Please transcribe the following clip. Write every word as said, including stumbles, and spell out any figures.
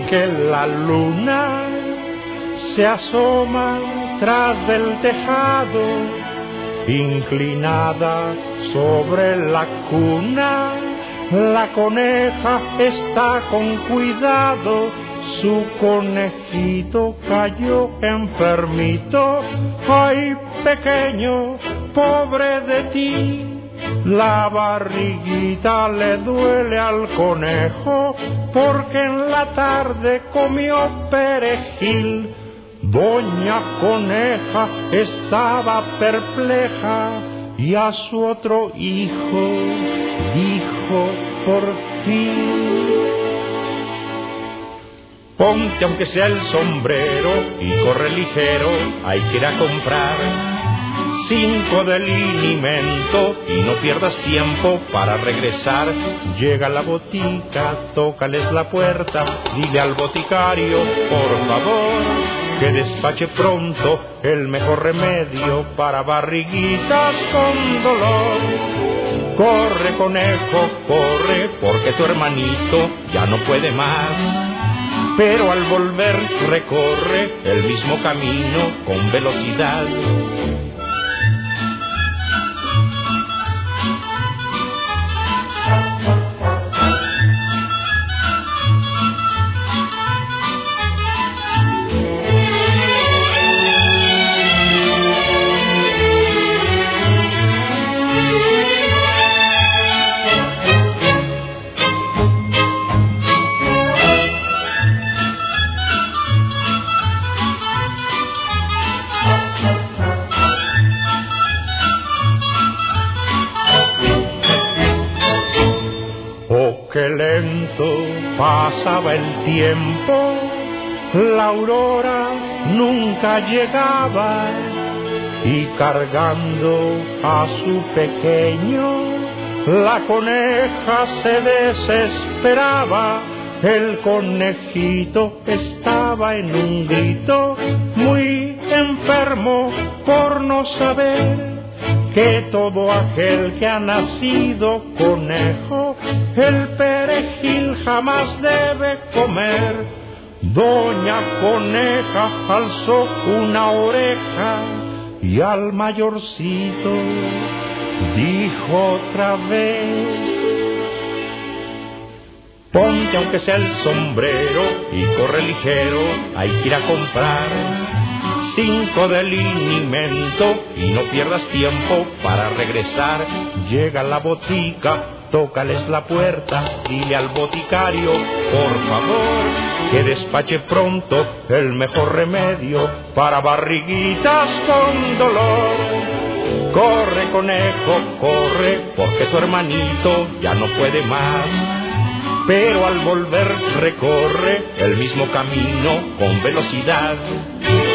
que la luna se asoma tras del tejado, inclinada sobre la cuna, la coneja está con cuidado. Su conejito cayó enfermito. Ay, pequeño, pobre de ti, la barriguita le duele al conejo, porque en la tarde comió perejil. Doña Coneja estaba perpleja y a su otro hijo dijo por fin: ponte aunque sea el sombrero y corre ligero, hay que ir a comprar cinco de linimento y no pierdas tiempo para regresar. Llega a la botica, tócales la puerta, dile al boticario, por favor, que despache pronto el mejor remedio para barriguitas con dolor. Corre, conejo, corre, porque tu hermanito ya no puede más. Pero al volver recorre el mismo camino con velocidad. Qué lento pasaba el tiempo, la aurora nunca llegaba, y cargando a su pequeño, la coneja se desesperaba. El conejito estaba en un grito, muy enfermo por no saber que todo aquel que ha nacido conejo, el perejil jamás debe comer. Doña Coneja alzó una oreja y al mayorcito dijo otra vez: ponte aunque sea el sombrero y corre ligero, hay que ir a comprar cinco de linimento y no pierdas tiempo para regresar. Llega a la botica, tócales la puerta, dile al boticario, por favor, que despache pronto el mejor remedio para barriguitas con dolor. Corre, conejo, corre, porque tu hermanito ya no puede más. Pero al volver recorre el mismo camino con velocidad.